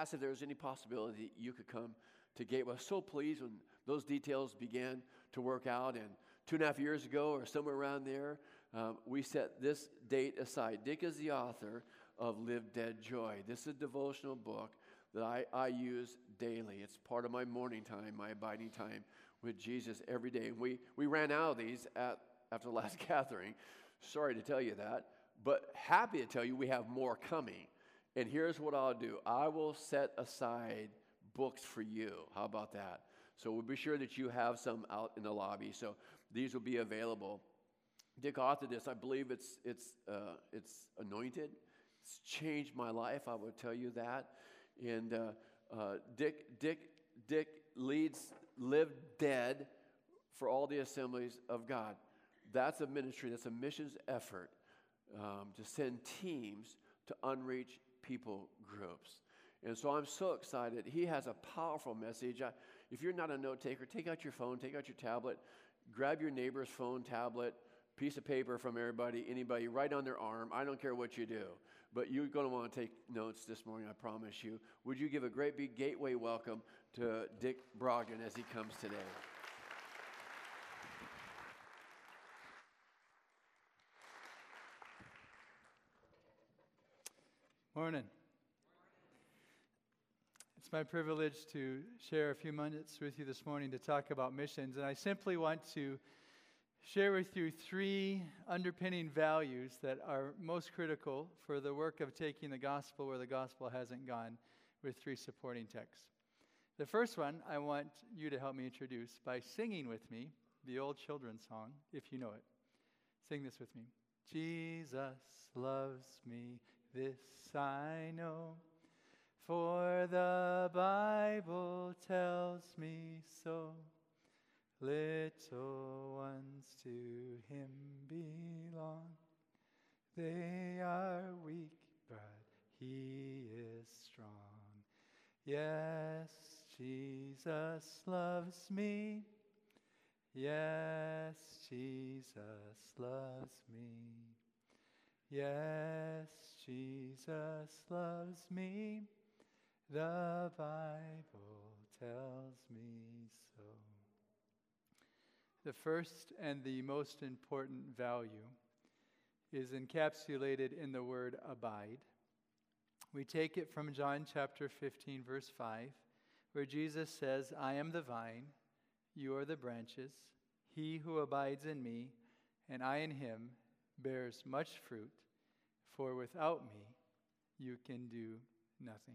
asked if there was any possibility you could come to Gateway. I was so pleased when those details began to work out. And 2.5 years ago, or somewhere around there, we set this date aside. Dick is the author of Live Dead Joy. This is a devotional book that I use daily. It's part of my morning time, my abiding time with Jesus every day. We ran out of these after the last gathering. Sorry to tell you that, but happy to tell you we have more coming. And here's what I'll do. I will set aside books for you. How about that? So we'll be sure that you have some out in the lobby. So these will be available. Dick authored this. I believe it's anointed. It's changed my life. I will tell you that. And Dick leads Live Dead for all the assemblies of God. That's a ministry. That's a missions effort to send teams to unreached people groups. And so I'm so excited. He has a powerful message. If you're not a note taker, take out your phone, take out your tablet, grab your neighbor's phone, tablet, piece of paper from anybody, write on their arm. I don't care what you do. But you're going to want to take notes this morning, I promise you. Would you give a great big Gateway welcome to Dick Brogdon as he comes today? Morning. It's my privilege to share a few minutes with you this morning to talk about missions. And I simply want to share with you 3 underpinning values that are most critical for the work of taking the gospel where the gospel hasn't gone, with 3 supporting texts. The first one I want you to help me introduce by singing with me the old children's song, if you know it. Sing this with me. Jesus loves me, this I know, for the Bible tells me so. Little ones to him belong. They are weak, but he is strong. Yes, Jesus loves me. Yes, Jesus loves me. Yes, Jesus loves me. The Bible tells me so. The first and the most important value is encapsulated in the word abide. We take it from John chapter 15, verse 5, where Jesus says, I am the vine, you are the branches. He who abides in me, and I in him, bears much fruit, for without me you can do nothing.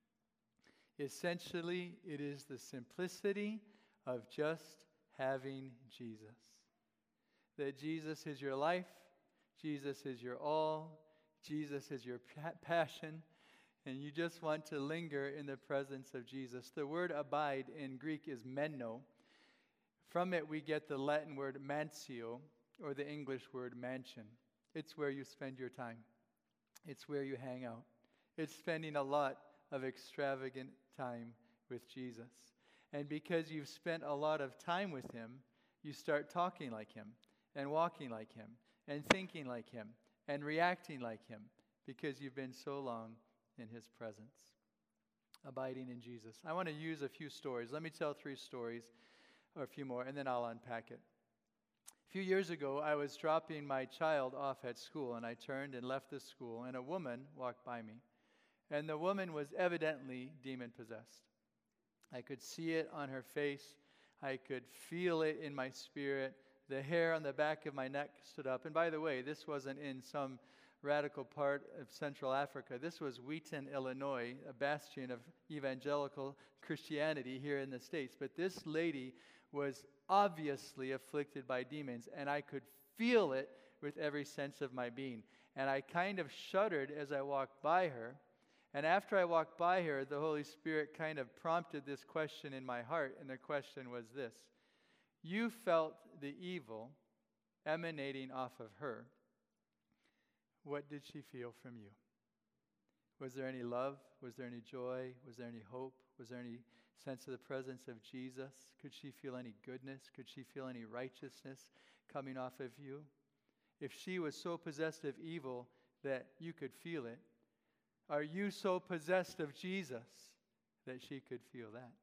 Essentially, it is the simplicity of just having Jesus. That Jesus is your life, Jesus is your all, Jesus is your passion, and you just want to linger in the presence of Jesus. The word abide in Greek is meno. From it we get the Latin word mansio, or the English word mansion. It's where you spend your time. It's where you hang out. It's spending a lot of extravagant time with Jesus. And because you've spent a lot of time with him, you start talking like him, and walking like him, and thinking like him, and reacting like him, because you've been so long in his presence. Abiding in Jesus. I want to use a few stories. Let me tell 3 stories, or a few more, and then I'll unpack it. A few years ago, I was dropping my child off at school, and I turned and left the school, and a woman walked by me. And the woman was evidently demon-possessed. I could see it on her face. I could feel it in my spirit. The hair on the back of my neck stood up. And by the way, this wasn't in some radical part of Central Africa. This was Wheaton, Illinois, a bastion of evangelical Christianity here in the States. But this lady was obviously afflicted by demons, and I could feel it with every sense of my being. And I kind of shuddered as I walked by her. And after I walked by her, the Holy Spirit kind of prompted this question in my heart, and the question was this. You felt the evil emanating off of her. What did she feel from you? Was there any love? Was there any joy? Was there any hope? Was there any sense of the presence of Jesus? Could she feel any goodness? Could she feel any righteousness coming off of you? If she was so possessed of evil that you could feel it, are you so possessed of Jesus that she could feel that.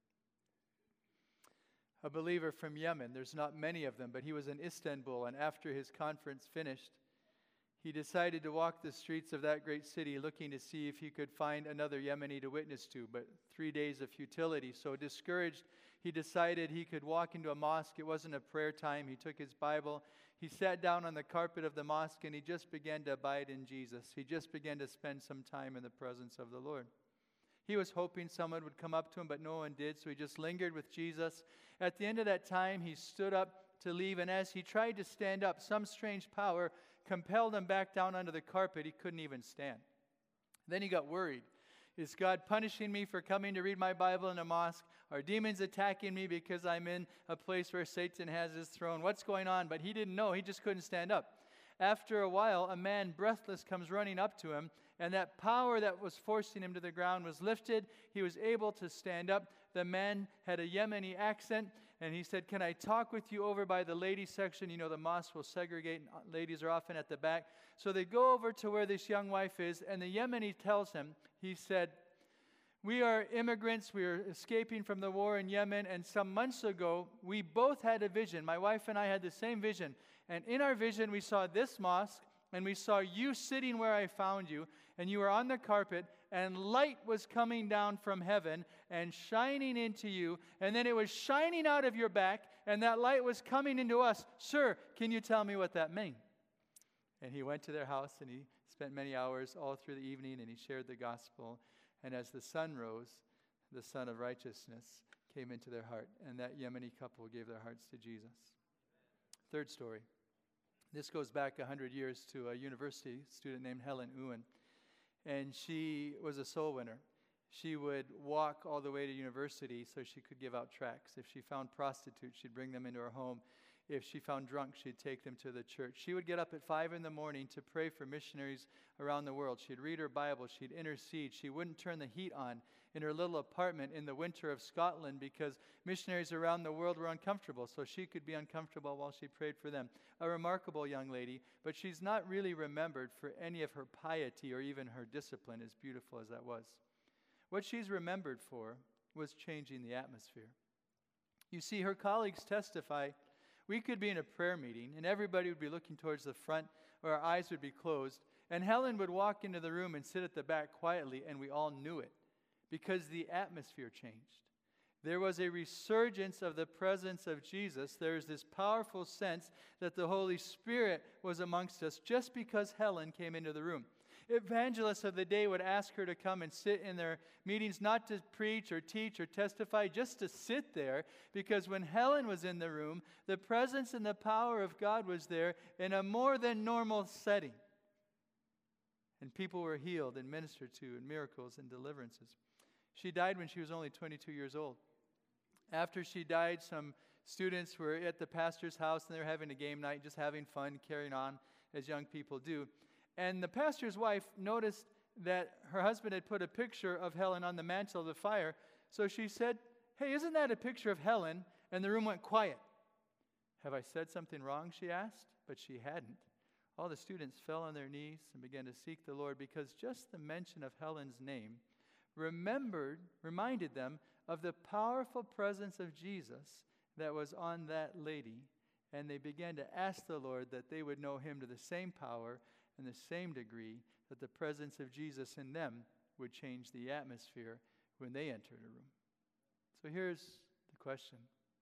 A believer from Yemen, there's not many of them, but he was in Istanbul, and after his conference finished, he decided to walk the streets of that great city looking to see if he could find another Yemeni to witness to, but 3 days of futility. So discouraged, he decided he could walk into a mosque. It wasn't a prayer time. He took his Bible. He sat down on the carpet of the mosque, and he just began to abide in Jesus. He just began to spend some time in the presence of the Lord. He was hoping someone would come up to him, but no one did, so he just lingered with Jesus. At the end of that time, he stood up to leave, and as he tried to stand up, some strange power compelled him back down onto the carpet. He couldn't even stand. Then he got worried. Is God punishing me for coming to read my Bible in a mosque? Are demons attacking me because I'm in a place where Satan has his throne? What's going on? But he didn't know. He just couldn't stand up. After a while, a man breathless comes running up to him, and that power that was forcing him to the ground was lifted. He was able to stand up. The man had a Yemeni accent, and he said, "Can I talk with you over by the ladies section?" You know, the mosque will segregate, and ladies are often at the back. So they go over to where this young wife is, and the Yemeni tells him, he said, "We are immigrants. We are escaping from the war in Yemen, and some months ago, we both had a vision. My wife and I had the same vision. And in our vision, we saw this mosque, and we saw you sitting where I found you, and you were on the carpet, and light was coming down from heaven and shining into you, and then it was shining out of your back, and that light was coming into us. Sir, can you tell me what that means?" And he went to their house, and he spent many hours all through the evening, and he shared the gospel. And as the sun rose, the sun of righteousness came into their heart, and that Yemeni couple gave their hearts to Jesus. Third story. This goes back 100 years to a university student named Helen Ewan, and she was a soul winner. She would walk all the way to university so she could give out tracts. If she found prostitutes, she'd bring them into her home. If she found drunks, she'd take them to the church. She would get up at 5 in the morning to pray for missionaries around the world. She'd read her Bible. She'd intercede. She wouldn't turn the heat on in her little apartment in the winter of Scotland because missionaries around the world were uncomfortable, so she could be uncomfortable while she prayed for them. A remarkable young lady, but she's not really remembered for any of her piety or even her discipline, as beautiful as that was. What she's remembered for was changing the atmosphere. You see, her colleagues testify, we could be in a prayer meeting, and everybody would be looking towards the front, or our eyes would be closed, and Helen would walk into the room and sit at the back quietly, and we all knew it, because the atmosphere changed. There was a resurgence of the presence of Jesus. There's this powerful sense that the Holy Spirit was amongst us just because Helen came into the room. Evangelists of the day would ask her to come and sit in their meetings, not to preach or teach or testify, just to sit there, because when Helen was in the room, the presence and the power of God was there in a more than normal setting. And people were healed and ministered to, and miracles and deliverances. She died when she was only 22 years old. After she died, some students were at the pastor's house, and they were having a game night, just having fun, carrying on as young people do. And the pastor's wife noticed that her husband had put a picture of Helen on the mantle of the fire. So she said, "Hey, isn't that a picture of Helen?" And the room went quiet. "Have I said something wrong?" she asked, but she hadn't. All the students fell on their knees and began to seek the Lord, because just the mention of Helen's name reminded them of the powerful presence of Jesus that was on that lady. And they began to ask the Lord that they would know him to the same power and the same degree, that the presence of Jesus in them would change the atmosphere when they entered a room. So here's the question.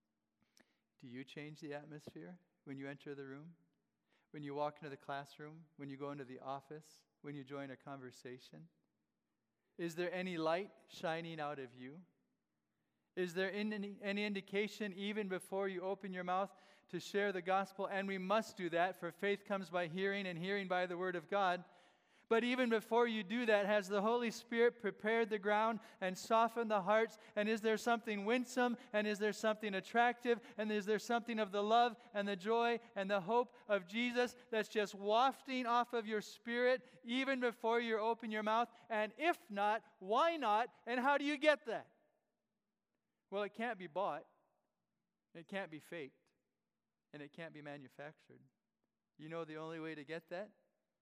Do you change the atmosphere when you enter the room? When you walk into the classroom? When you go into the office? When you join a conversation? Is there any light shining out of you? Is there any indication even before you open your mouth to share the gospel? And we must do that, for faith comes by hearing, and hearing by the word of God. But even before you do that, has the Holy Spirit prepared the ground and softened the hearts? And is there something winsome? And is there something attractive? And is there something of the love and the joy and the hope of Jesus that's just wafting off of your spirit even before you open your mouth? And if not, why not? And how do you get that? Well, it can't be bought. It can't be faked. And it can't be manufactured. You know the only way to get that?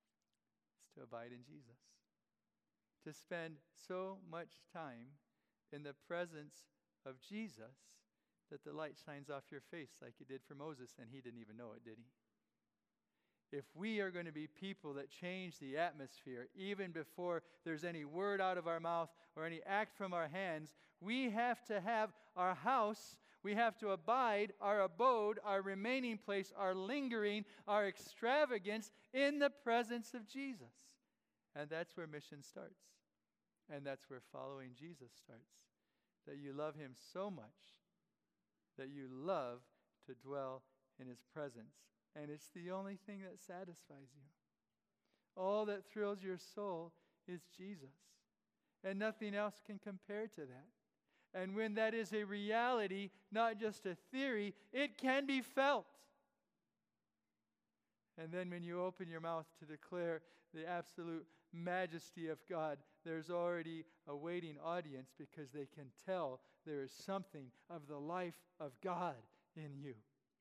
To abide in Jesus. To spend so much time in the presence of Jesus that the light shines off your face like it did for Moses, and he didn't even know it, did he? If we are going to be people that change the atmosphere, even before there's any word out of our mouth or any act from our hands, we have to have our house, we have to abide, our abode, our remaining place, our lingering, our extravagance in the presence of Jesus. And that's where mission starts. And that's where following Jesus starts. That you love him so much that you love to dwell in his presence. And it's the only thing that satisfies you. All that thrills your soul is Jesus. And nothing else can compare to that. And when that is a reality, not just a theory, it can be felt. And then when you open your mouth to declare the absolute majesty of God, there's already a waiting audience because they can tell there is something of the life of God in you.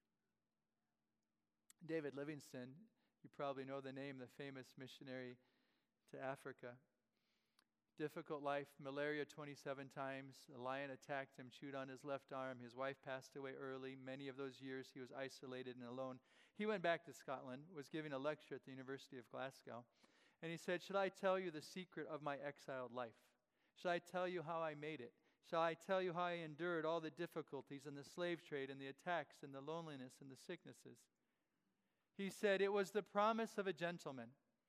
David Livingstone, you probably know the name, the famous missionary to Africa. Difficult life, malaria 27 times. A lion attacked him, chewed on his left arm. His wife passed away early. Many of those years he was isolated and alone. He went back to Scotland, was giving a lecture at the University of Glasgow, and he said, "Should I tell you the secret of my exiled life? Shall I tell you how I made it? Shall I tell you how I endured all the difficulties and the slave trade and the attacks and the loneliness and the sicknesses?" He said, "It was the promise of a gentleman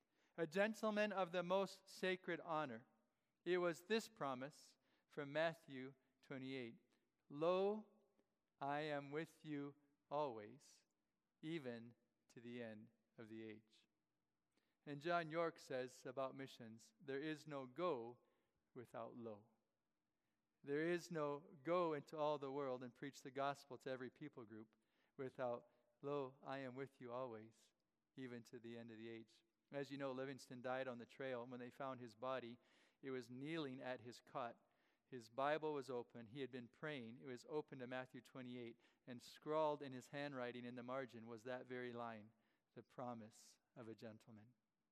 of the most sacred honor. It was this promise from Matthew 28. Lo, I am with you always, even to the end of the age." And John York says about missions, there is no go without lo. There is no go into all the world and preach the gospel to every people group without, lo, I am with you always, even to the end of the age. As you know, Livingstone died on the trail, and when they found his body, it was kneeling at his cot. His Bible was open. He had been praying. It was open to Matthew 28, and scrawled in his handwriting in the margin was that very line, the promise of a gentleman.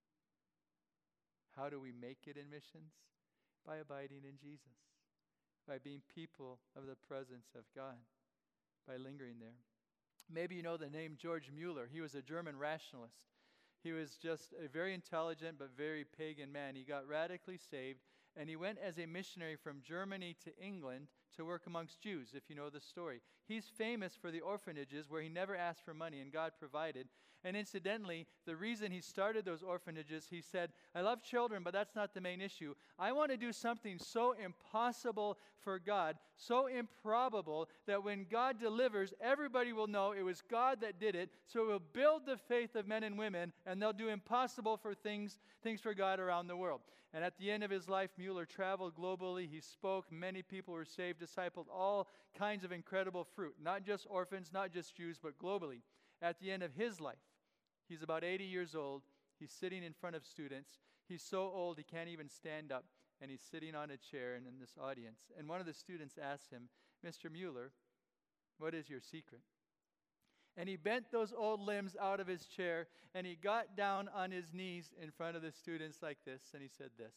How do we make it in missions? By abiding in Jesus, by being people of the presence of God, by lingering there. Maybe you know the name George Mueller. He was a German rationalist. He was just a very intelligent but very pagan man. He got radically saved, and he went as a missionary from Germany to England to work amongst Jews, if you know the story. He's famous for the orphanages where he never asked for money and God provided. And incidentally, the reason he started those orphanages, he said, "I love children, but that's not the main issue. I want to do something so impossible for God, so improbable, that when God delivers, everybody will know it was God that did it. So it will build the faith of men and women, and they'll do impossible for things for God around the world." And at the end of his life, Mueller traveled globally. He spoke. Many people were saved, discipled, all kinds of incredible fruit. Not just orphans, not just Jews, but globally. At the end of his life, he's about 80 years old. He's sitting in front of students. He's so old he can't even stand up. And he's sitting on a chair in this audience. And one of the students asked him, "Mr. Mueller, what is your secret?" And he bent those old limbs out of his chair, and he got down on his knees in front of the students like this, and he said this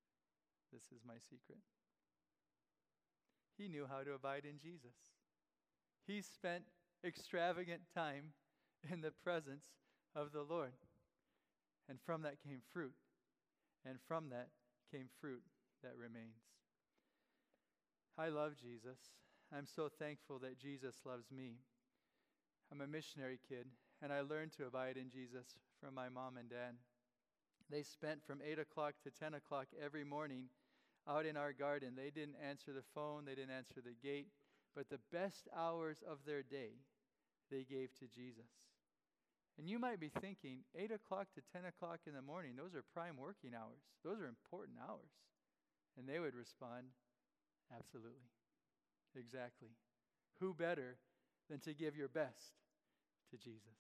is my secret. He knew how to abide in Jesus. He spent extravagant time in the presence of the Lord. And from that came fruit. And from that came fruit that remains. I love Jesus. I'm so thankful that Jesus loves me. I'm a missionary kid, and I learned to abide in Jesus from my mom and dad. They spent from 8 o'clock to 10 o'clock every morning out in our garden. They didn't answer the phone. They didn't answer the gate. But the best hours of their day, they gave to Jesus. And you might be thinking, 8 o'clock to 10 o'clock in the morning, those are prime working hours. Those are important hours. And they would respond, absolutely, exactly. Who better than to give your best to Jesus?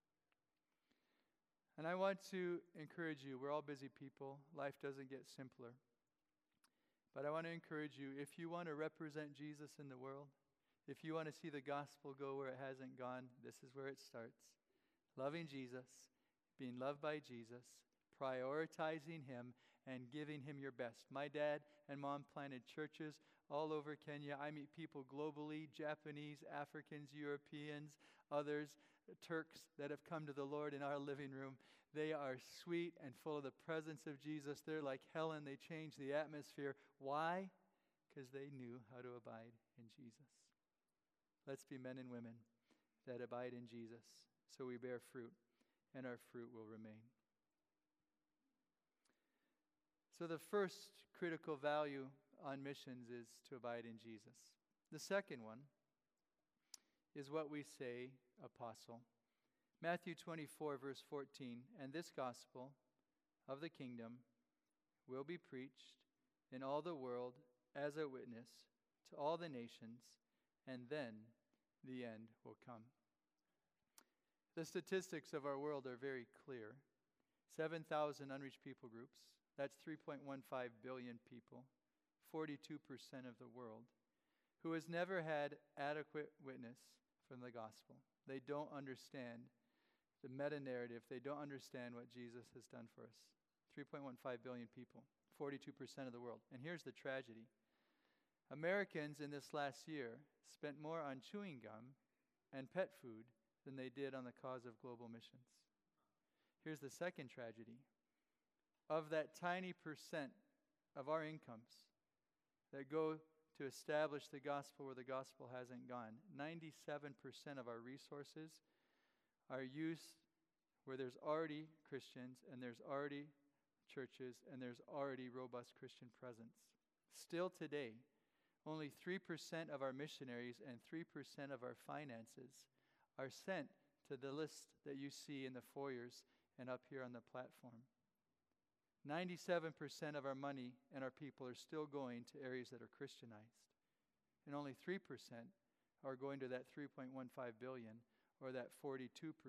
And I want to encourage you. We're all busy people. Life doesn't get simpler. But I want to encourage you, if you want to represent Jesus in the world, if you want to see the gospel go where it hasn't gone, this is where it starts. Loving Jesus, being loved by Jesus, prioritizing him, and giving him your best. My dad and mom planted churches all over Kenya. I meet people globally, Japanese, Africans, Europeans, others, Turks that have come to the Lord in our living room. They are sweet and full of the presence of Jesus. They're like Helen. They change the atmosphere. Why? Because they knew how to abide in Jesus. Let's be men and women that abide in Jesus so we bear fruit, and our fruit will remain. So the first critical value on missions is to abide in Jesus. The second one is what we say, apostle. Matthew 24, verse 14, and this gospel of the kingdom will be preached in all the world as a witness to all the nations, and then the end will come. The statistics of our world are very clear. 7,000 unreached people groups. That's 3.15 billion people, 42% of the world, who has never had adequate witness from the gospel. They don't understand the meta-narrative. They don't understand what Jesus has done for us. 3.15 billion people, 42% of the world. And here's the tragedy. Americans in this last year spent more on chewing gum and pet food than they did on the cause of global missions. Here's the second tragedy. Of that tiny percent of our incomes that go to establish the gospel where the gospel hasn't gone, 97% of our resources are used where there's already Christians and there's already churches and there's already robust Christian presence. Still today, only 3% of our missionaries and 3% of our finances are sent to the list that you see in the foyers and up here on the platform. 97% of our money and our people are still going to areas that are Christianized. And only 3% are going to that 3.15 billion or that 42%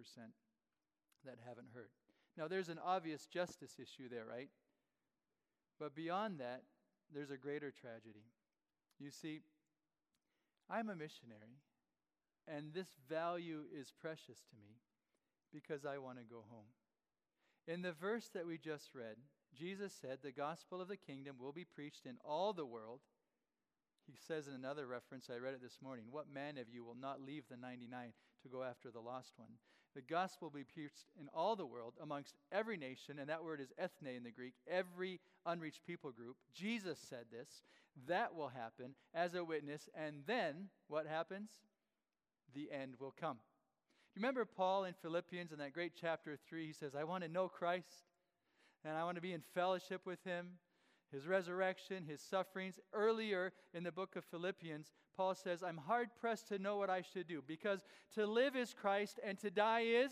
that haven't heard. Now, there's an obvious justice issue there, right? But beyond that, there's a greater tragedy. You see, I'm a missionary, and this value is precious to me because I want to go home. In the verse that we just read, Jesus said, the gospel of the kingdom will be preached in all the world. He says in another reference, I read it this morning, what man of you will not leave the 99 to go after the lost one? The gospel will be preached in all the world amongst every nation, and that word is ethne in the Greek, every unreached people group. Jesus said this. That will happen as a witness, and then what happens? The end will come. You remember Paul in Philippians in that great chapter 3, he says, I want to know Christ, and I want to be in fellowship with him, his resurrection, his sufferings. Earlier in the book of Philippians, Paul says, I'm hard-pressed to know what I should do, because to live is Christ and to die is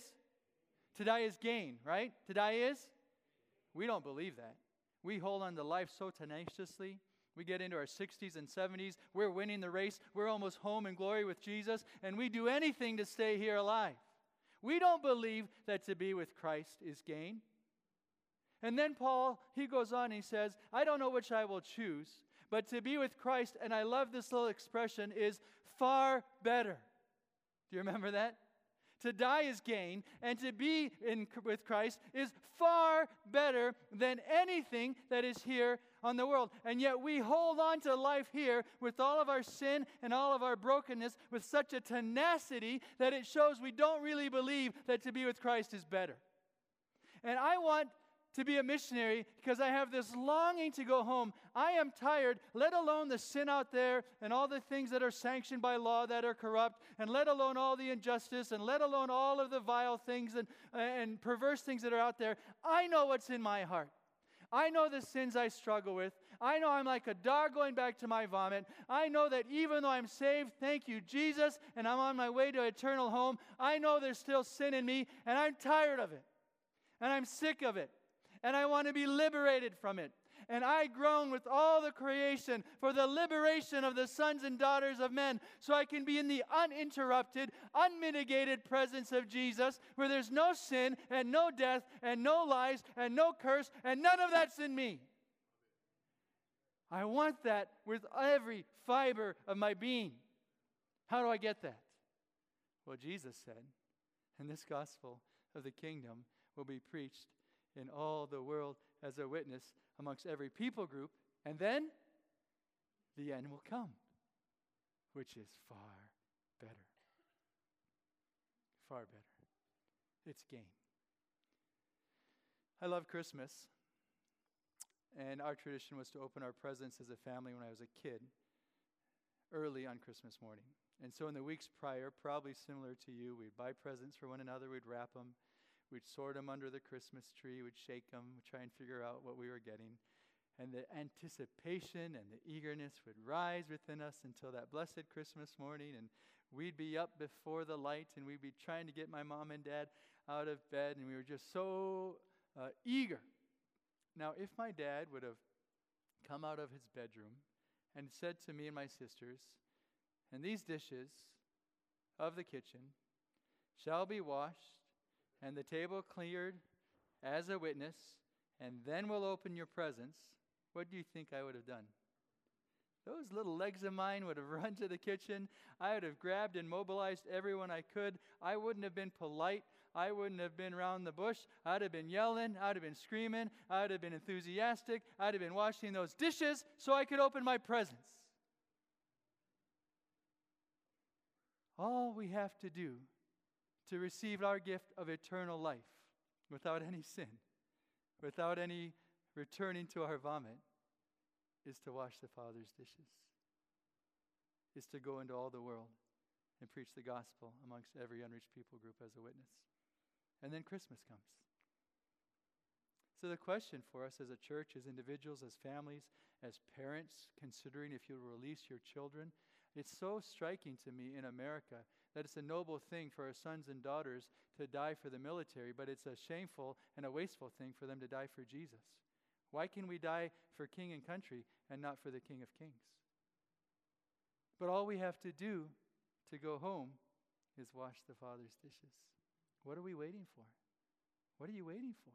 gain, right? To die is? We don't believe that. We hold on to life so tenaciously. We get into our 60s and 70s. We're winning the race. We're almost home in glory with Jesus, and we do anything to stay here alive. We don't believe that to be with Christ is gain. And then Paul, he goes on and he says, I don't know which I will choose, but to be with Christ, and I love this little expression, is far better. Do you remember that? To die is gain, and to be with Christ is far better than anything that is here on the world. And yet we hold on to life here with all of our sin and all of our brokenness with such a tenacity that it shows we don't really believe that to be with Christ is better. And I want to be a missionary because I have this longing to go home. I am tired, let alone the sin out there and all the things that are sanctioned by law that are corrupt, and let alone all the injustice, and let alone all of the vile things and perverse things that are out there. I know what's in my heart. I know the sins I struggle with. I know I'm like a dog going back to my vomit. I know that even though I'm saved, thank you, Jesus, and I'm on my way to eternal home, I know there's still sin in me, and I'm tired of it, and I'm sick of it. And I want to be liberated from it. And I groan with all the creation for the liberation of the sons and daughters of men, so I can be in the uninterrupted, unmitigated presence of Jesus, where there's no sin and no death and no lies and no curse, and none of that's in me. I want that with every fiber of my being. How do I get that? Well, Jesus said, and this gospel of the kingdom will be preached in all the world as a witness amongst every people group, and then the end will come, which is far better. Far better. It's gain. I love Christmas. And our tradition was to open our presents as a family when I was a kid, early on Christmas morning. And so in the weeks prior, probably similar to you, we'd buy presents for one another, we'd wrap them, we'd sort them under the Christmas tree, we'd shake them, we'd try and figure out what we were getting. And the anticipation and the eagerness would rise within us until that blessed Christmas morning, and we'd be up before the light, and we'd be trying to get my mom and dad out of bed, and we were just so eager. Now, if my dad would have come out of his bedroom and said to me and my sisters, "And these dishes of the kitchen shall be washed, and the table cleared as a witness, and then we'll open your presents," what do you think I would have done? Those little legs of mine would have run to the kitchen. I would have grabbed and mobilized everyone I could. I wouldn't have been polite. I wouldn't have been around the bush. I'd have been yelling. I'd have been screaming. I'd have been enthusiastic. I'd have been washing those dishes so I could open my presents. All we have to do to receive our gift of eternal life without any sin, without any returning to our vomit, is to wash the Father's dishes, is to go into all the world and preach the gospel amongst every unreached people group as a witness. And then Christmas comes. So the question for us as a church, as individuals, as families, as parents, considering if you'll release your children, it's so striking to me in America that it's a noble thing for our sons and daughters to die for the military, but it's a shameful and a wasteful thing for them to die for Jesus. Why can we die for king and country and not for the King of Kings? But all we have to do to go home is wash the Father's dishes. What are we waiting for? What are you waiting for?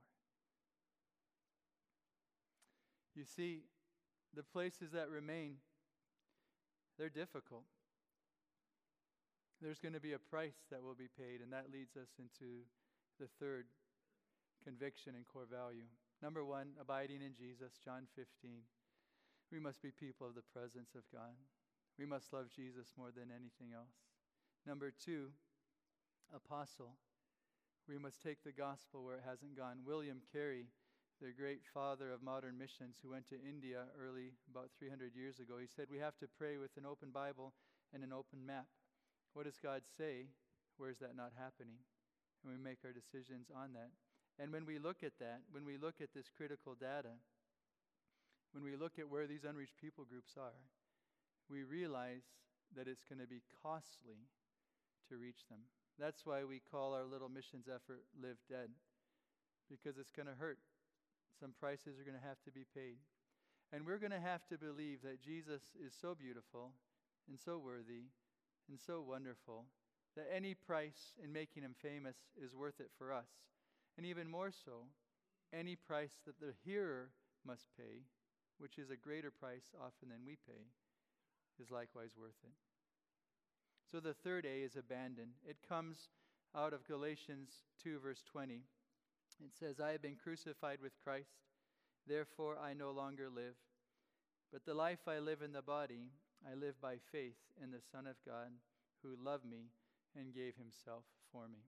You see, the places that remain, they're difficult. There's going to be a price that will be paid, and that leads us into the third conviction and core value. Number one, abiding in Jesus, John 15. We must be people of the presence of God. We must love Jesus more than anything else. Number two, apostle. We must take the gospel where it hasn't gone. William Carey, the great father of modern missions who went to India early, about 300 years ago, he said, we have to pray with an open Bible and an open map. What does God say? Where's that not happening? And we make our decisions on that. And when we look at that, when we look at this critical data, when we look at where these unreached people groups are, we realize that it's going to be costly to reach them. That's why we call our little missions effort Live Dead, because it's going to hurt. Some prices are going to have to be paid. And we're going to have to believe that Jesus is so beautiful and so worthy and so wonderful that any price in making him famous is worth it for us. And even more so, any price that the hearer must pay, which is a greater price often than we pay, is likewise worth it. So the third A is abandon. It comes out of Galatians 2, verse 20. It says, I have been crucified with Christ, therefore I no longer live. But the life I live in the body, I live by faith in the Son of God, who loved me and gave himself for me.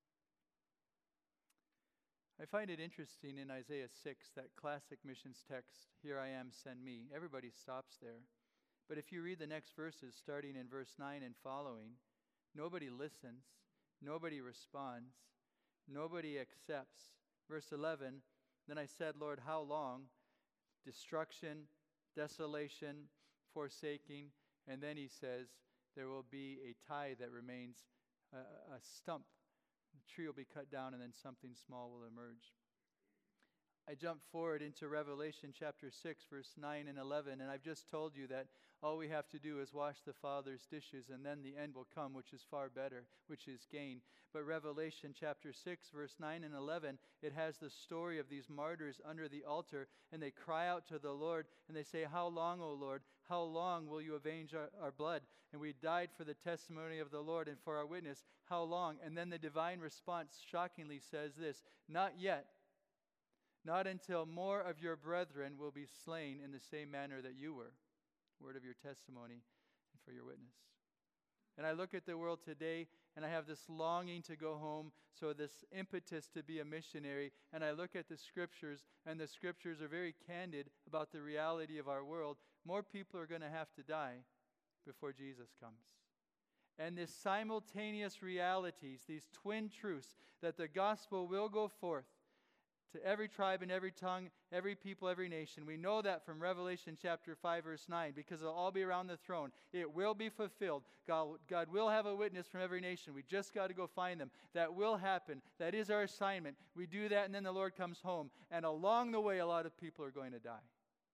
I find it interesting in Isaiah 6, that classic missions text, here I am, send me. Everybody stops there. But if you read the next verses, starting in verse 9 and following, nobody listens, nobody responds, nobody accepts. Verse 11, then I said, Lord, how long? Destruction, desolation, forsaking. And then he says, there will be a tie that remains a stump. The tree will be cut down and then something small will emerge. I jump forward into Revelation chapter 6, verse 9 and 11, and I've just told you that all we have to do is wash the Father's dishes, and then the end will come, which is far better, which is gain. But Revelation chapter 6, verse 9 and 11, it has the story of these martyrs under the altar, and they cry out to the Lord, and they say, how long, O Lord? How long will you avenge our blood? And we died for the testimony of the Lord and for our witness. How long? And then the divine response shockingly says this, not yet. Not until more of your brethren will be slain in the same manner that you were. word of your testimony, and for your witness. And I look at the world today, and I have this longing to go home, so this impetus to be a missionary. And I look at the Scriptures, and the Scriptures are very candid about the reality of our world. More people are going to have to die before Jesus comes. And these simultaneous realities, these twin truths, that the gospel will go forth to every tribe and every tongue, every people, every nation. We know that from Revelation chapter 5, verse 9, because it'll all be around the throne. It will be fulfilled. God will have a witness from every nation. We just got to go find them. That will happen. That is our assignment. We do that, and then the Lord comes home. And along the way, a lot of people are going to die.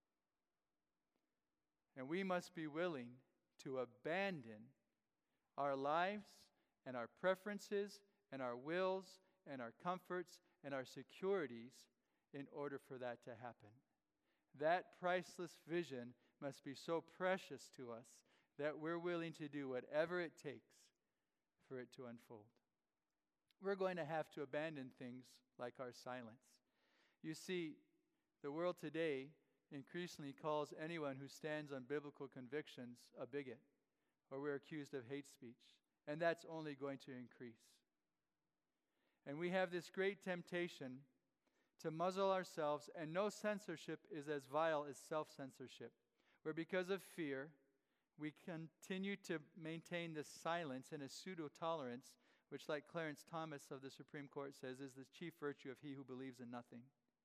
And we must be willing to abandon our lives and our preferences and our wills and our comforts and our securities in order for that to happen. That priceless vision must be so precious to us that we're willing to do whatever it takes for it to unfold. We're going to have to abandon things like our silence. You see, the world today increasingly calls anyone who stands on biblical convictions a bigot, or we're accused of hate speech, and that's only going to increase. And we have this great temptation to muzzle ourselves, and no censorship is as vile as self-censorship, where because of fear, we continue to maintain this silence and a pseudo-tolerance, which, like Clarence Thomas of the Supreme Court says, is the chief virtue of he who believes in nothing.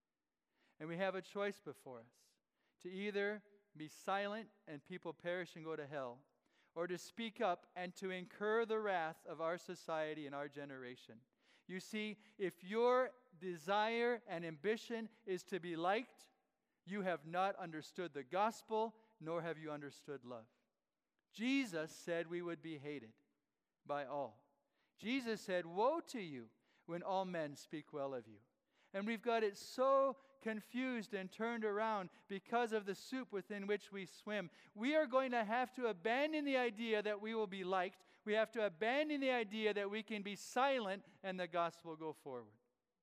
And we have a choice before us, to either be silent and people perish and go to hell, or to speak up and to incur the wrath of our society and our generation. You see, if your desire and ambition is to be liked, you have not understood the gospel, nor have you understood love. Jesus said we would be hated by all. Jesus said, "Woe to you when all men speak well of you." And we've got it so confused and turned around because of the soup within which we swim. We are going to have to abandon the idea that we will be liked. We have to abandon the idea that we can be silent and the gospel will go forward.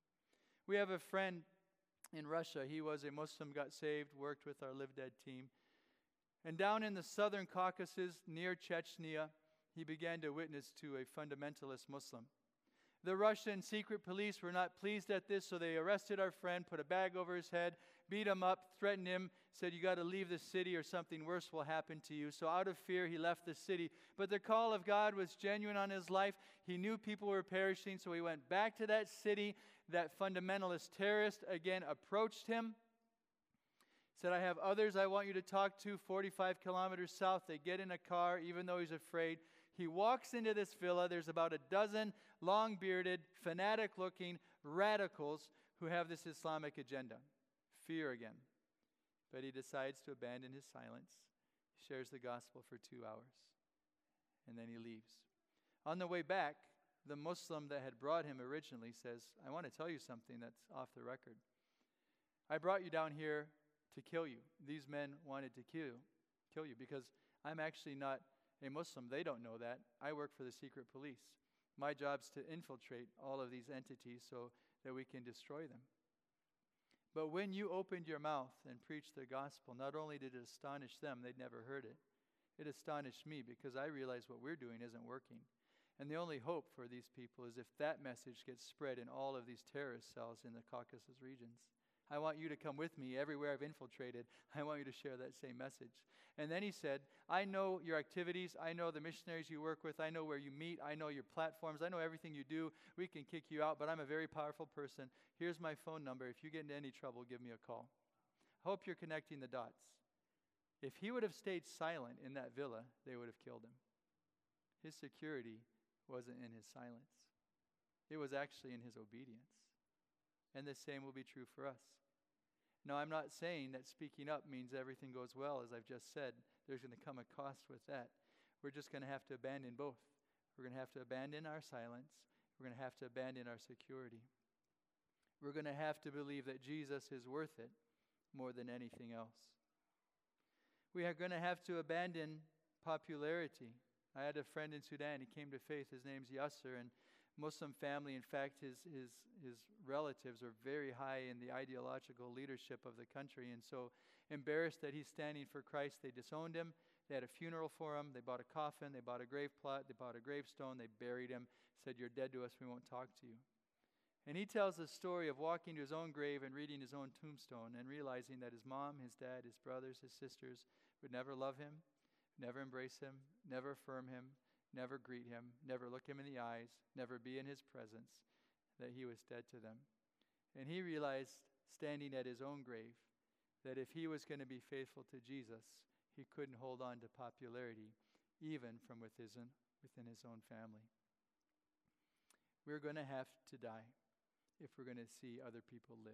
We have a friend in Russia. He was a Muslim, got saved, worked with our Live Dead team. And down in the southern Caucasus, near Chechnya, he began to witness to a fundamentalist Muslim. The Russian secret police were not pleased at this, so they arrested our friend, put a bag over his head, beat him up, threatened him, said, "You got to leave the city or something worse will happen to you." So out of fear, he left the city. But the call of God was genuine on his life. He knew people were perishing, so he went back to that city. That fundamentalist terrorist again approached him, said, "I have others I want you to talk to 45 kilometers south." They get in a car, even though he's afraid. He walks into this villa. There's about a dozen long-bearded, fanatic-looking radicals who have this Islamic agenda. Fear again. But he decides to abandon his silence, shares the gospel for 2 hours, and then he leaves. On the way back, the Muslim that had brought him originally says, "I want to tell you something that's off the record. I brought you down here to kill you. These men wanted to kill you because I'm actually not a Muslim. They don't know that. I work for the secret police. My job's to infiltrate all of these entities so that we can destroy them. But when you opened your mouth and preached the gospel, not only did it astonish them, they'd never heard it. It astonished me because I realized what we're doing isn't working. And the only hope for these people is if that message gets spread in all of these terrorist cells in the Caucasus regions. I want you to come with me everywhere I've infiltrated. I want you to share that same message." And then he said, "I know your activities. I know the missionaries you work with. I know where you meet. I know your platforms. I know everything you do. We can kick you out, but I'm a very powerful person. Here's my phone number. If you get into any trouble, give me a call." I hope you're connecting the dots. If he would have stayed silent in that villa, they would have killed him. His security wasn't in his silence. It was actually in his obedience. And the same will be true for us. Now, I'm not saying that speaking up means everything goes well. As I've just said, there's going to come a cost with that. We're just going to have to abandon both. We're going to have to abandon our silence. We're going to have to abandon our security. We're going to have to believe that Jesus is worth it more than anything else. We are going to have to abandon popularity. I had a friend in Sudan. He came to faith. His name's Yasser, and Muslim family. In fact, his relatives are very high in the ideological leadership of the country. And so Embarrassed that he's standing for Christ, they disowned him. They had a funeral for him. They bought a coffin. They bought a grave plot. They bought a gravestone. They buried him. Said, "You're dead to us. We won't talk to you." And he tells the story of walking to his own grave and reading his own tombstone and realizing that his mom, his dad, his brothers, his sisters would never love him, never embrace him, never affirm him, never greet him, never look him in the eyes, never be in his presence, that he was dead to them. And he realized, standing at his own grave, that if he was going to be faithful to Jesus, he couldn't hold on to popularity, even from within his own family. We're going to have to die if we're going to see other people live.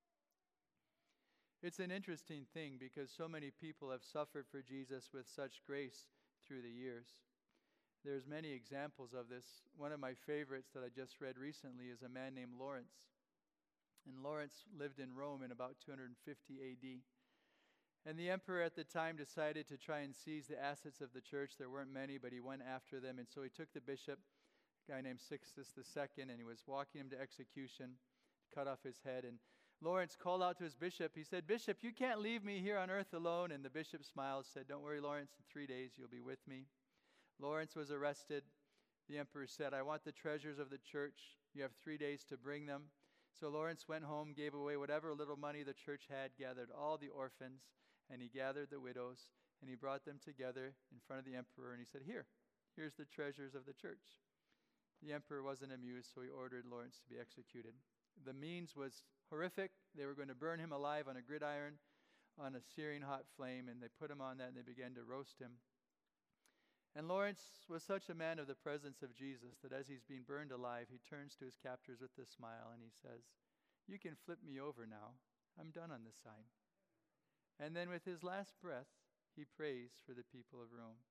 It's an interesting thing because so many people have suffered for Jesus with such grace through the years. There's many examples of this. One of my favorites that I just read recently is a man named Lawrence. And Lawrence lived in Rome in about 250 AD. And the emperor at the time decided to try and seize the assets of the church. There weren't many, but he went after them. And so he took the bishop, a guy named Sixtus II, and he was walking him to execution, cut off his head. And Lawrence called out to his bishop. He said, "Bishop, you can't leave me here on earth alone." And the bishop smiled, said, "Don't worry, Lawrence, in 3 days you'll be with me." Lawrence was arrested. The emperor said, "I want the treasures of the church. You have 3 days to bring them." So Lawrence went home, gave away whatever little money the church had, gathered all the orphans, and he gathered the widows, and he brought them together in front of the emperor, and he said, here's the treasures of the church." The emperor wasn't amused, so he ordered Lawrence to be executed. The means was horrific. They were going to burn him alive on a gridiron on a searing hot flame, and they put him on that, and they began to roast him. And Lawrence was such a man of the presence of Jesus that as he's being burned alive, he turns to his captors with a smile, and he says, "You can flip me over now. I'm done on this side." And then with his last breath, he prays for the people of Rome.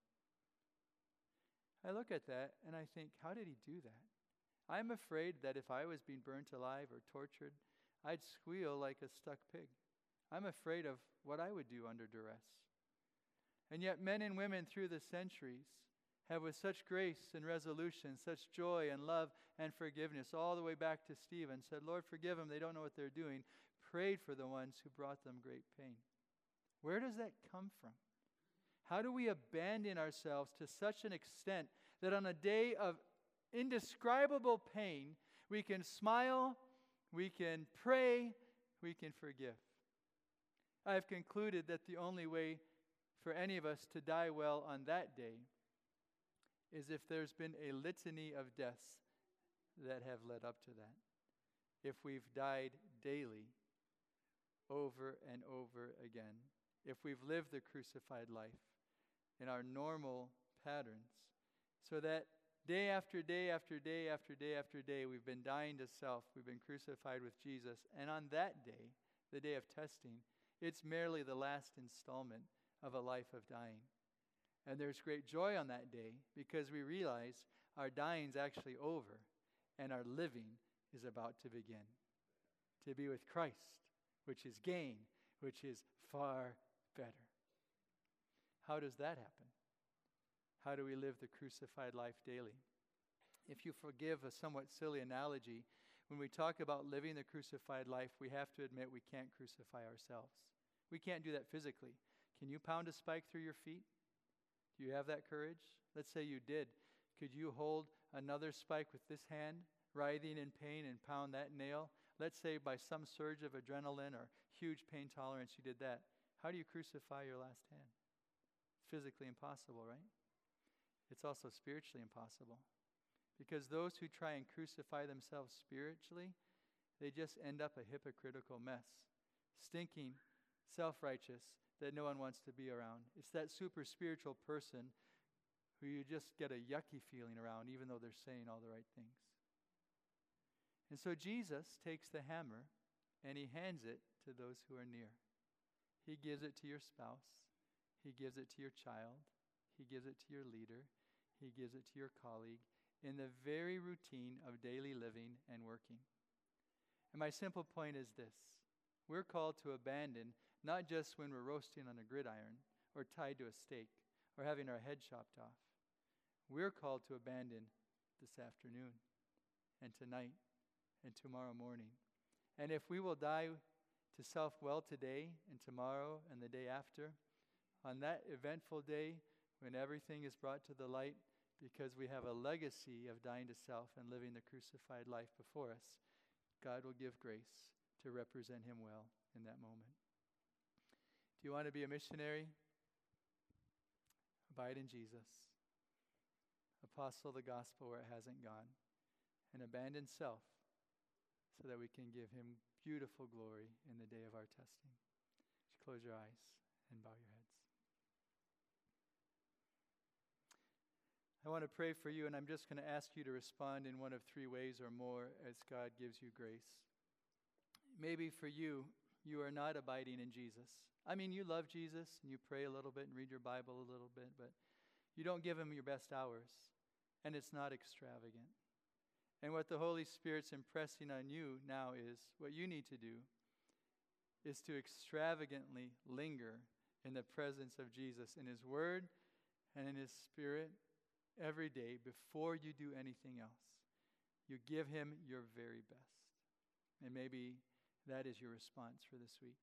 I look at that and I think, how did he do that? I'm afraid that if I was being burnt alive or tortured, I'd squeal like a stuck pig. I'm afraid of what I would do under duress. And yet men and women through the centuries have, with such grace and resolution, such joy and love and forgiveness, all the way back to Stephen, said, "Lord, forgive them, they don't know what they're doing," prayed for the ones who brought them great pain. Where does that come from? How do we abandon ourselves to such an extent that on a day of indescribable pain, we can smile, we can pray, we can forgive? I have concluded that the only way for any of us to die well on that day is if there's been a litany of deaths that have led up to that. If we've died daily, over and over again. If we've lived the crucified life in our normal patterns, so that day after day after day after day after day, we've been dying to self, we've been crucified with Jesus, and on that day, the day of testing, it's merely the last installment of a life of dying. And there's great joy on that day because we realize our dying's actually over and our living is about to begin. To be with Christ, which is gain, which is far better. How does that happen? How do we live the crucified life daily? If you forgive a somewhat silly analogy, when we talk about living the crucified life, we have to admit we can't crucify ourselves. We can't do that physically. Can you pound a spike through your feet? Do you have that courage? Let's say you did. Could you hold another spike with this hand, writhing in pain, and pound that nail? Let's say by some surge of adrenaline or huge pain tolerance you did that. How do you crucify your last hand? Physically impossible, right? It's also spiritually impossible. Because those who try and crucify themselves spiritually, they just end up a hypocritical mess. Stinking, self-righteous, that no one wants to be around. It's that super spiritual person who you just get a yucky feeling around, even though they're saying all the right things. And so Jesus takes the hammer and he hands it to those who are near. He gives it to your spouse. He gives it to your child. He gives it to your leader. He gives it to your colleague in the very routine of daily living and working. And my simple point is this. We're called to abandon, not just when we're roasting on a gridiron or tied to a stake or having our head chopped off. We're called to abandon this afternoon and tonight and tomorrow morning. And if we will die to self well today and tomorrow and the day after. On that eventful day when everything is brought to the light because we have a legacy of dying to self and living the crucified life before us, God will give grace to represent him well in that moment. Do you want to be a missionary? Abide in Jesus. Apostle the gospel where it hasn't gone. And abandon self so that we can give him beautiful glory in the day of our testing. Just close your eyes and bow your heads. I want to pray for you, and I'm just going to ask you to respond in one of three ways or more as God gives you grace. Maybe for you, you are not abiding in Jesus. I mean, you love Jesus, and you pray a little bit and read your Bible a little bit, but you don't give him your best hours, and it's not extravagant. And what the Holy Spirit's impressing on you now is, what you need to do is to extravagantly linger in the presence of Jesus, in his word and in his spirit every day before you do anything else. You give him your very best. And maybe that is your response for this week.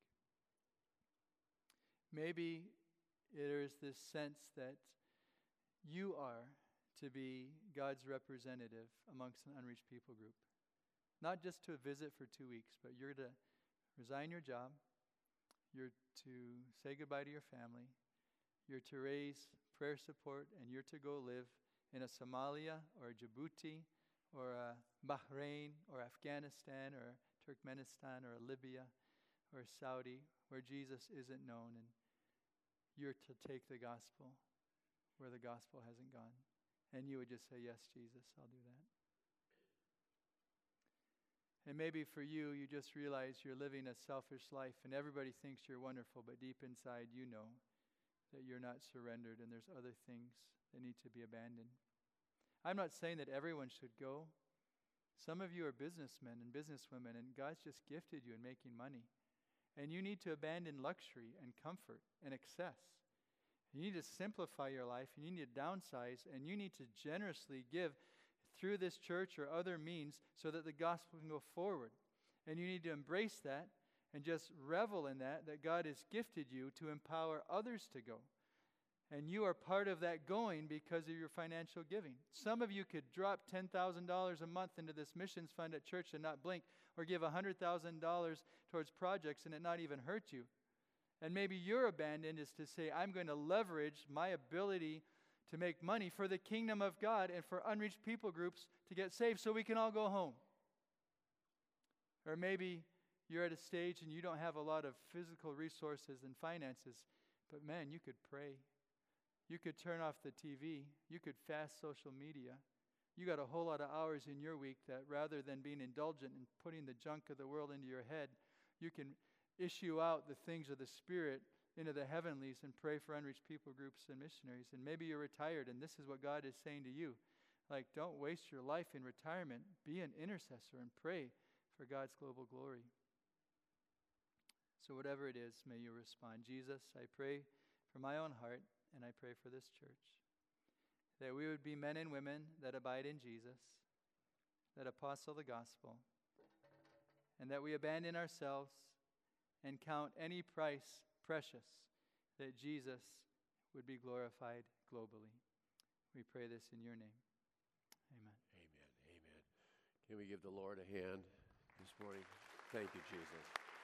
Maybe there is this sense that you are to be God's representative amongst an unreached people group. Not just to visit for 2 weeks, but you're to resign your job. You're to say goodbye to your family. You're to raise prayer support, and you're to go live in a Somalia or a Djibouti or a Bahrain or Afghanistan or Turkmenistan or a Libya or Saudi where Jesus isn't known, and you're to take the gospel where the gospel hasn't gone. And you would just say, yes, Jesus, I'll do that. And maybe for you, you just realize you're living a selfish life and everybody thinks you're wonderful, but deep inside you know that you're not surrendered and there's other things that need to be abandoned. I'm not saying that everyone should go. Some of you are businessmen and businesswomen, and God's just gifted you in making money. And you need to abandon luxury and comfort and excess. You need to simplify your life, you need to downsize, and you need to generously give through this church or other means so that the gospel can go forward. And you need to embrace that and just revel in that God has gifted you to empower others to go. And you are part of that going because of your financial giving. Some of you could drop $10,000 a month into this missions fund at church and not blink, or give $100,000 towards projects and it not even hurt you. And maybe your abandon is to say, I'm going to leverage my ability to make money for the kingdom of God and for unreached people groups to get saved so we can all go home. Or maybe you're at a stage and you don't have a lot of physical resources and finances, but man, you could pray. You could turn off the TV. You could fast social media. You got a whole lot of hours in your week that rather than being indulgent and putting the junk of the world into your head, you can issue out the things of the Spirit into the heavenlies and pray for unreached people groups and missionaries. And maybe you're retired and this is what God is saying to you. Like, don't waste your life in retirement. Be an intercessor and pray for God's global glory. So whatever it is, may you respond. Jesus, I pray for my own heart and I pray for this church, that we would be men and women that abide in Jesus, that apostle the gospel, and that we abandon ourselves and count any price precious, that Jesus would be glorified globally. We pray this in your name. Amen. Amen. Amen. Can we give the Lord a hand this morning? Thank you, Jesus.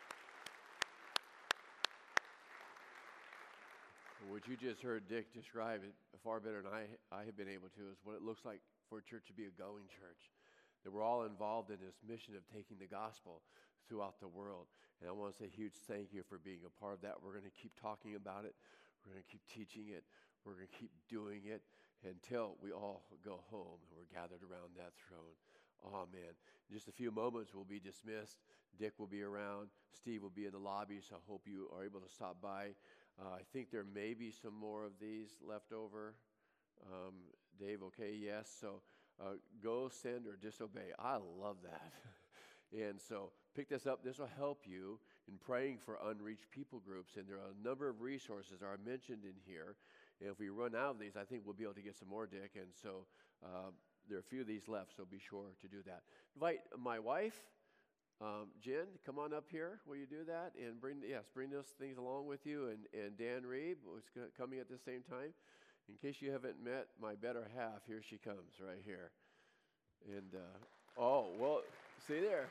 What you just heard Dick describe it far better than I have been able to is what it looks like for a church to be a going church. That we're all involved in this mission of taking the gospel throughout the world. And I want to say a huge thank you for being a part of that. We're going to keep talking about it. We're going to keep teaching it. We're going to keep doing it until we all go home and we're gathered around that throne. Amen. In just a few moments, we'll be dismissed. Dick will be around. Steve will be in the lobby, so I hope you are able to stop by. I think there may be some more of these left over. Dave, okay, yes. So go, send, or disobey. I love that. And so pick this up. This will help you in praying for unreached people groups. And there are a number of resources that are mentioned in here. And if we run out of these, I think we'll be able to get some more, Dick. And so there are a few of these left, so be sure to do that. Invite my wife, Jen, come on up here. Will you do that? And bring those things along with you. And Dan Reeb was coming at the same time. In case you haven't met my better half, here she comes right here. And, see there.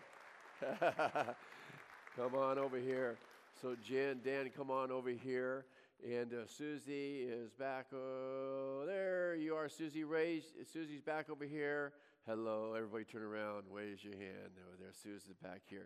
Come on over here. So Jen, Dan, come on over here. And Susie is back. Oh, there you are, Susie. Susie's back over here. Hello, everybody turn around, wave your hand. Oh, there's Susie back here.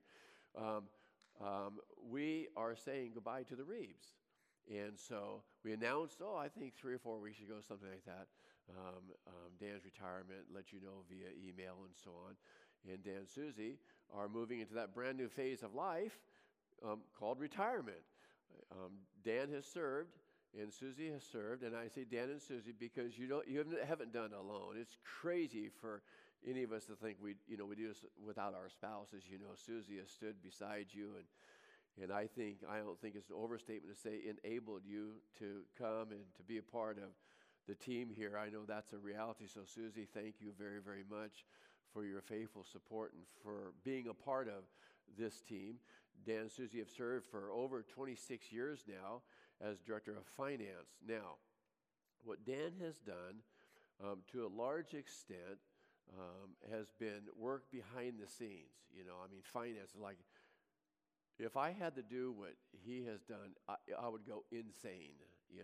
We are saying goodbye to the Reeves. And so we announced, I think 3 or 4 weeks ago, something like that, Dan's retirement, let you know via email and so on. And Dan and Susie are moving into that brand new phase of life called retirement. Dan has served, and Susie has served, and I say Dan and Susie because you haven't done it alone. It's crazy for any of us to think we do this without our spouses. Susie has stood beside you, and I don't think it's an overstatement to say enabled you to come and to be a part of the team here. I know that's a reality. So Susie, thank you very, very much for your faithful support and for being a part of this team. Dan and Susie have served for over 26 years now as Director of Finance. Now, what Dan has done to a large extent has been work behind the scenes. Finance is like, if I had to do what he has done, I would go insane,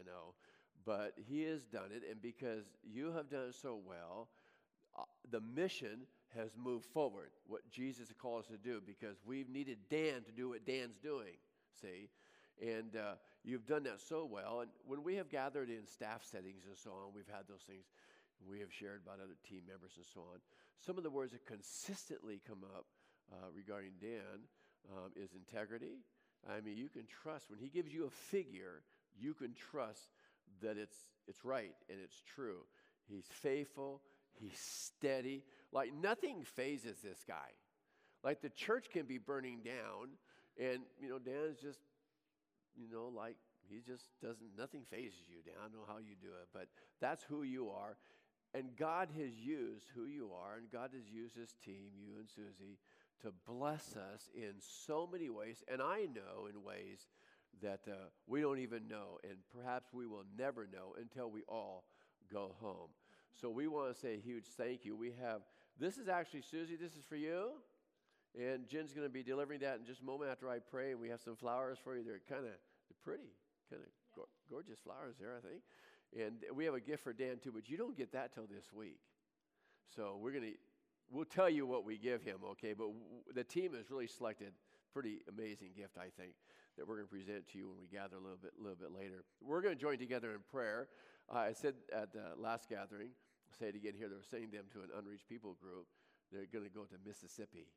But he has done it, and because you have done it so well, the mission has moved forward, what Jesus has called us to do, because we've needed Dan to do what Dan's doing, see? And you've done that so well. And when we have gathered in staff settings and so on, we've had those things. We have shared about other team members and so on. Some of the words that consistently come up regarding Dan is integrity. You can trust. When he gives you a figure, you can trust that it's right and it's true. He's faithful. He's steady. Like nothing phases this guy. Like the church can be burning down, and Dan's just, like he just doesn't. Nothing phases you, Dan. I don't know how you do it, but that's who you are. And God has used who you are, and God has used his team, you and Susie, to bless us in so many ways. And I know in ways that we don't even know, and perhaps we will never know until we all go home. So we want to say a huge thank you. This is actually, Susie, this is for you. And Jen's going to be delivering that in just a moment after I pray. And we have some flowers for you. They're pretty, gorgeous flowers there, I think. And we have a gift for Dan too, but you don't get that till this week. So we'll tell you what we give him, okay? But the team has really selected pretty amazing gift, I think, that we're going to present to you when we gather a little bit later. We're going to join together in prayer. I said at the last gathering, I'll say it again here, they're sending them to an unreached people group. They're going to go to Mississippi.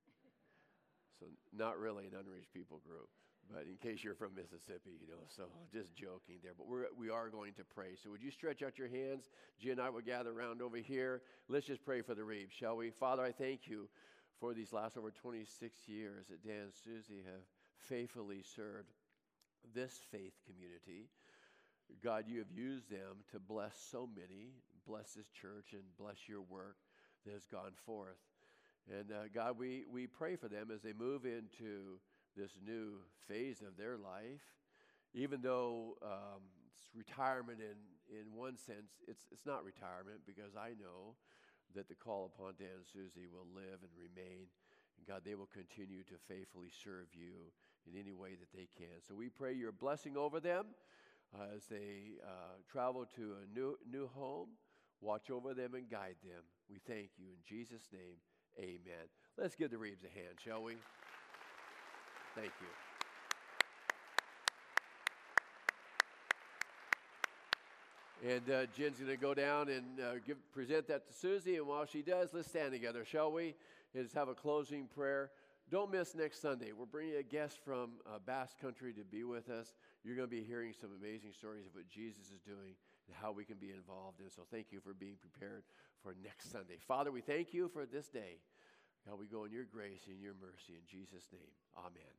So not really an unreached people group, but in case you're from Mississippi, so just joking there. But we are going to pray. So would you stretch out your hands? Jen and I will gather around over here. Let's just pray for the Reeves, shall we? Father, I thank you for these last over 26 years that Dan and Susie have faithfully served this faith community. God, you have used them to bless so many, bless this church, and bless your work that has gone forth. And God, we pray for them as they move into this new phase of their life. Even though it's retirement in one sense, it's not retirement, because I know that the call upon Dan and Susie will live and remain. And God, they will continue to faithfully serve you in any way that they can. So we pray your blessing over them as they travel to a new home. Watch over them and guide them. We thank you in Jesus' name. Amen. Let's give the Reeves a hand, shall we? Thank you. And Jen's going to go down and present that to Susie. And while she does, let's stand together, shall we? And just have a closing prayer. Don't miss next Sunday. We're bringing a guest from Basque Country to be with us. You're going to be hearing some amazing stories of what Jesus is doing and how we can be involved in. So thank you for being prepared for next Sunday. Father, we thank you for this day. God, we go in your grace and your mercy. In Jesus' name, amen.